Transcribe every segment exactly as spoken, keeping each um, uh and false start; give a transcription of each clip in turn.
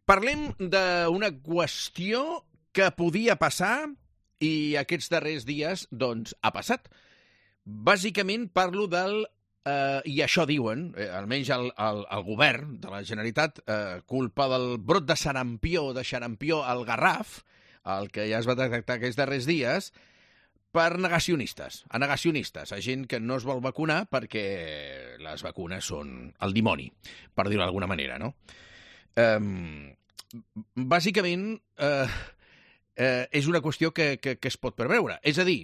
Parlem d'una qüestió que podia passar i aquests darrers dies, doncs, ha passat. Bàsicament parlo del, eh, i això diuen, eh, almenys el, el, el govern de la Generalitat, eh, culpa del brot de sarampió, de xarampió al Garraf, el que ja es va detectar aquests darrers dies, per negacionistes, a negacionistes, a gent que no es vol vacunar perquè les vacunes són el dimoni, per dir-ho d'alguna manera, no? Um, bàsicament, eh, eh, és una qüestió que, que, que es pot preveure. És a dir,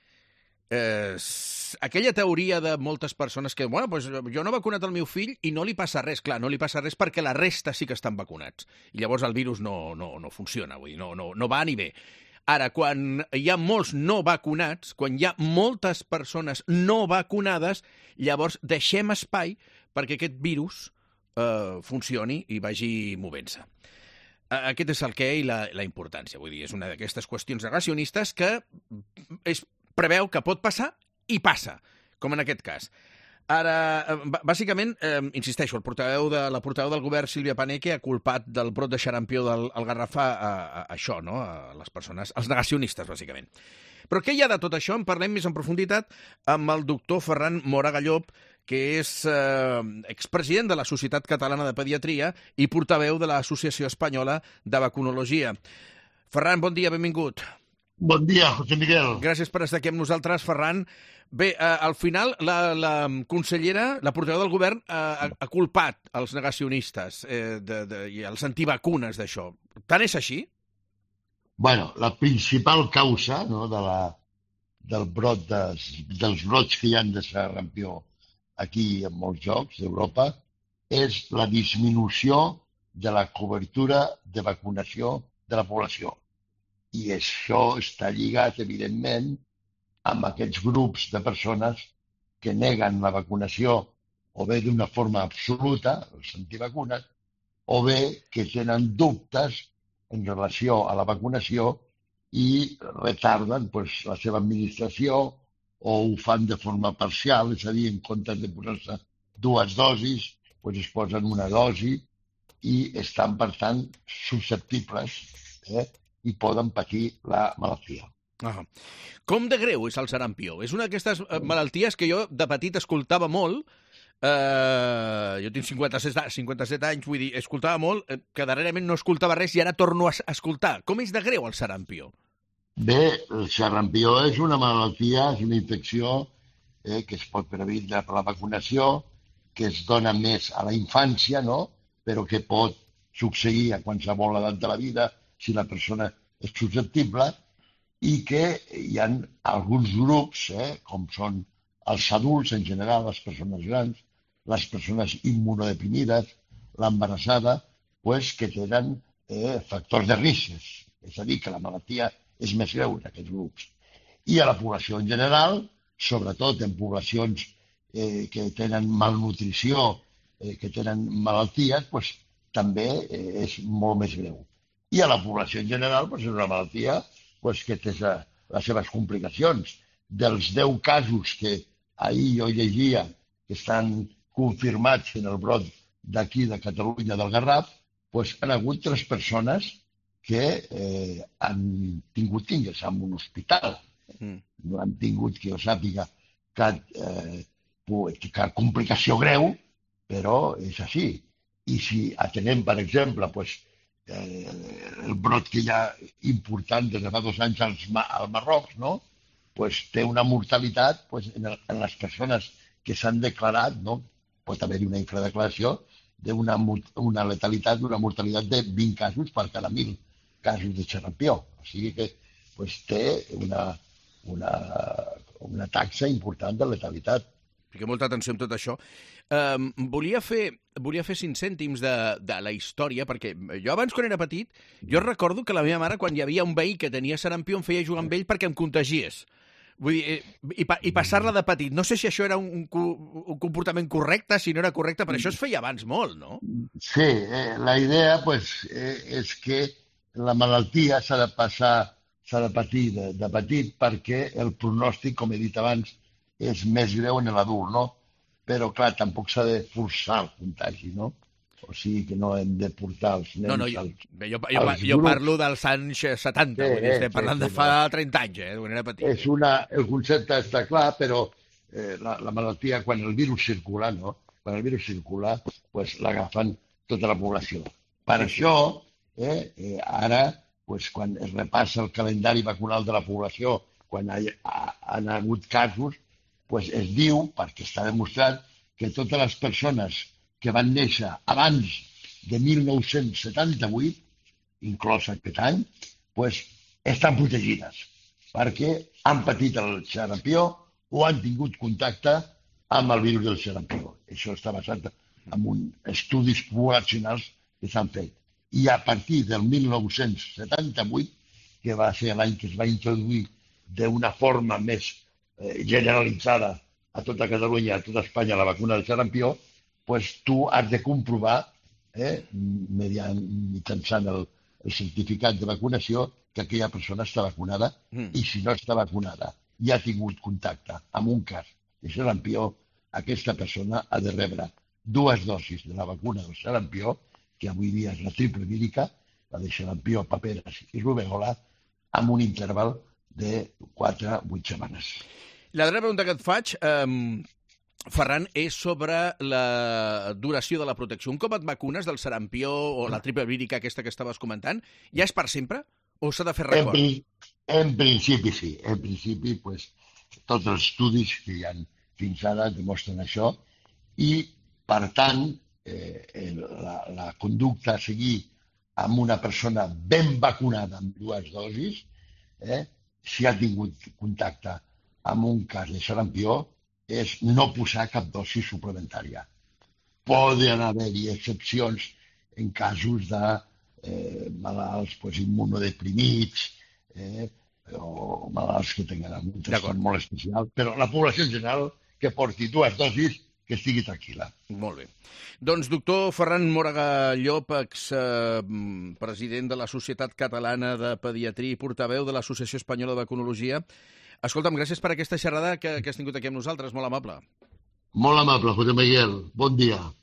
eh, aquella teoria de moltes persones que, bueno, pues jo no he vacunat el meu fill i no li passa res. Clar, no li passa res perquè la resta sí que estan vacunats. I llavors el virus no, no, no funciona, vull dir, no, no, no va ni bé. Ara, quan hi ha molts no vacunats, quan hi ha moltes persones no vacunades, llavors deixem espai perquè aquest virus eh, funcioni i vagi movent-se. Aquest és el què i la, la importància. Vull dir, és una d'aquestes qüestions negacionistes que es preveu que pot passar i passa, com en aquest cas. Ara, bàsicament, eh, insisteixo, el portaveu de, la portaveu del govern, Sílvia Paneque, ha culpat del brot de xarampió del el Garraf a, a, a això, no? A les persones, als negacionistes, bàsicament. Però què hi ha de tot això? En parlem més en profunditat amb el doctor Ferran Moraga Llop, que és eh, expresident de la Societat Catalana de Pediatria i portaveu de l'Associació Espanyola de Vacunologia. Ferran, bon dia, benvingut. Bon dia, José Miguel. Gràcies per estar aquí amb nosaltres, Ferran. Bé, eh, al final la, la consellera, la portaveu del govern, eh, ha, ha culpat els negacionistes eh, de, de, i els antivacunes d'això. Tant és així? Bueno, la principal causa, no, de la, del brot de, dels brots que hi ha de sarampió aquí en molts llocs d'Europa és la disminució de la cobertura de vacunació de la població. I això està lligat, evidentment, amb aquests grups de persones que neguen la vacunació o bé d'una forma absoluta, els antivacunes, o bé que tenen dubtes en relació a la vacunació i retarden pues, la seva administració o ho fan de forma parcial, és a dir, en comptes de posar-se dues dosis, pues es posen una dosi i estan, per tant, susceptibles eh, i poden patir la malaltia. Ah. Com de greu és el sarampió? És una d'aquestes malalties que jo de petit escoltava molt. Eh, jo tinc cinquanta-set anys, vull dir, escoltava molt, que darrerament no escoltava res i ara torno a escoltar. Com és de greu el sarampió? Bé, el sarampió és una malaltia, és una infecció eh, que es pot prevenir per la vacunació, que es dona més a la infància, no? Però que pot succeir a qualsevol edat de la vida si la persona és susceptible, i que hi ha alguns grups, eh, com són els adults en general, les persones grans, les persones immunodeprimides, l'embarassada, pues, que tenen eh, factors de risc. És a dir, que la malaltia és més greu en aquests grups. I a la població en general, sobretot en poblacions eh, que tenen malnutrició, eh, que tenen malalties, pues, també eh, és molt més greu. I a la població en general pues, és una malaltia pues, que té les seves complicacions. Dels deu casos que ahir jo llegia que estan confirmats en el brot d'aquí de Catalunya del Garraf, pues, han hagut tres persones que eh, han tingut ingressar en un hospital. Mm. No han tingut, que jo sàpiga, cap, eh, cap complicació greu, però és així. I si atenem, per exemple, pues, Eh, el brot que hi ha important des de fa dos anys als, al Marroc, no? Pues té una mortalitat pues, en, el, en les persones que s'han declarat, no? Pot haver-hi una infradeclaració d'una una letalitat, una mortalitat de vint casos per cada mil casos de xarampió. O sigui que pues, té una, una, una taxa important de letalitat. Fica molta atenció en tot això. Um, volia fer, volia fer cinc cèntims de, de la història, perquè jo abans, quan era petit, jo recordo que la meva mare, quan hi havia un veí que tenia sarampió, em feia jugar amb ell perquè em contagiés. Vull dir, i, i passar-la de petit. No sé si això era un, un comportament correcte, si no era correcte, però això es feia abans molt, no? Sí, eh, la idea pues, eh, és que la malaltia s'ha de passar, s'ha de patir de, de petit perquè el pronòstic, com he dit abans, és més greu en l'adult, no? Però, clar, tampoc s'ha de forçar el contagi, no? o sigui que no hem de portar els nens No, no, jo, als, jo, jo, als jo grups. parlo dels anys setanta, Sí, vull dir, estem sí, parlant sí, de fa no. trenta anys, eh, quan era petit. És una, el concepte està clar, però eh, la, la malaltia, quan el virus circula, no? Quan el virus circula, pues, l'agafen tota la població. Per Sí, sí. això, eh, eh, ara, pues, quan es repassa el calendari vacunal de la població, quan hi ha, han hagut casos, pues, es diu, perquè està demostrat, que totes les persones que van néixer abans de mil nou-cents setanta-vuit, inclòs aquest any, pues, estan protegides, perquè han patit el xarampió o han tingut contacte amb el virus del xarampió. Això està basat en un estudis poblacionals que s'han fet. I a partir del mil nou-cents setanta-vuit, que va ser l'any que es va introduir d'una forma més eh, generalitzada a tota Catalunya, a tota Espanya, la vacuna del xarampió, pues, tu has de comprovar, eh, mediant, mitjançant el, el certificat de vacunació, que aquella persona està vacunada, Mm. i si no està vacunada i ha tingut contacte amb un cas de xarampió, aquesta persona ha de rebre dues dosis de la vacuna del xarampió, que avui dia és la triple vírica, la de xarampió, paperes i rubèola, amb un interval de quatre a vuit setmanes. La darrera pregunta que et faig, eh, Ferran, és sobre la duració de la protecció. Un cop et vacunes del sarampió o la triple vírica aquesta que estaves comentant, ja és per sempre o s'ha de fer En, record? pri- en principi sí, en principi pues, tots els estudis que hi ha fins ara demostren això i, per tant, eh, el- la, la conducta a seguir amb una persona ben vacunada amb dues dosis, eh, si ha tingut contacte amb un cas de sarampió, és no posar cap dosi suplementària. Poden haver-hi excepcions en casos de eh, malalts pues, immunodeprimits eh, o malalts que tenen algun trastorn molt especial, però la població en general que porti dues dosis que estigui tranquil·la. Molt bé. Doncs, doctor Ferran Móraga Llop, expresident de la Societat Catalana de Pediatria i portaveu de l'Associació Espanyola de Vacunologia, escolta'm, gràcies per aquesta xerrada que, que has tingut aquí amb nosaltres, molt amable. Molt amable, José Miguel. Bon dia.